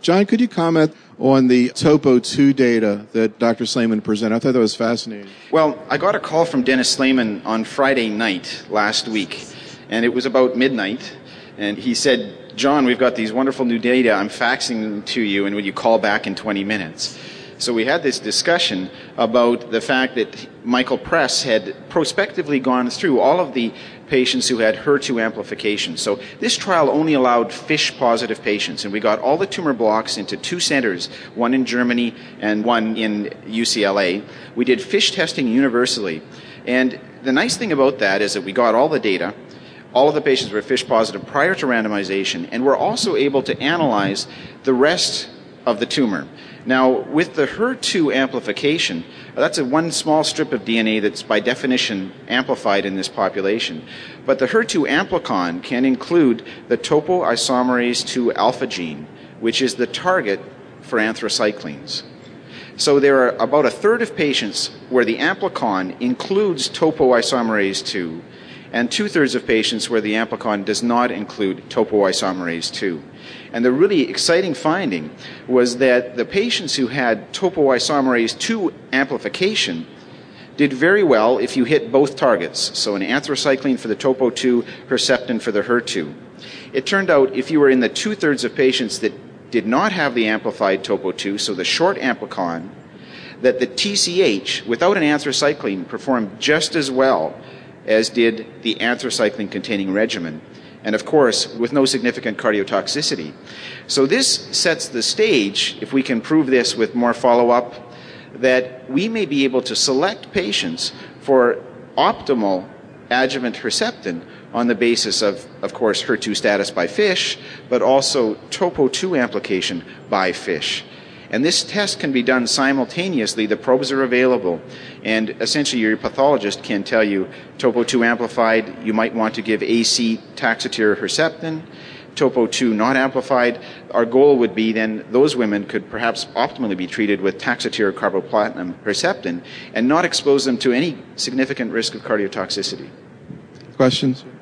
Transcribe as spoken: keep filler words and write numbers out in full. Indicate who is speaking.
Speaker 1: John, could you comment on the Topo two data that Doctor Slayman presented? I thought that was fascinating.
Speaker 2: Well, I got a call from Dennis Slayman on Friday night last week, and it was about midnight, and he said, John, we've got these wonderful new data. I'm faxing them to you, and would you call back in twenty minutes? So we had this discussion about the fact that Michael Press had prospectively gone through all of the patients who had H E R two amplification. So this trial only allowed FISH-positive patients, and we got all the tumor blocks into two centers, one in Germany and one in U C L A. We did FISH testing universally, and the nice thing about that is that we got all the data. All of the patients were FISH-positive prior to randomization, and we're also able to analyze the rest of the tumor. Now, with the H E R two amplification, that's a one small strip of D N A that's by definition amplified in this population. But the H E R two amplicon can include the topoisomerase two alpha gene, which is the target for anthracyclines. So there are about a third of patients where the amplicon includes topoisomerase two, and two-thirds of patients where the amplicon does not include topoisomerase two. And the really exciting finding was that the patients who had topoisomerase two amplification did very well if you hit both targets, so an anthracycline for the topo two, Herceptin for the H E R two. It turned out if you were in the two-thirds of patients that did not have the amplified topo two, so the short amplicon, that the T C H, without an anthracycline, performed just as well as did the anthracycline-containing regimen, and of course, with no significant cardiotoxicity. So this sets the stage, if we can prove this with more follow-up, that we may be able to select patients for optimal adjuvant Herceptin on the basis of, of course, H E R two status by FISH, but also topo two amplification by FISH. And this test can be done simultaneously. The probes are available. And essentially your pathologist can tell you topo two amplified, you might want to give A C Taxotere Herceptin, topo two not amplified. Our goal would be then those women could perhaps optimally be treated with Taxotere carboplatinum Herceptin and not expose them to any significant risk of cardiotoxicity.
Speaker 1: Questions?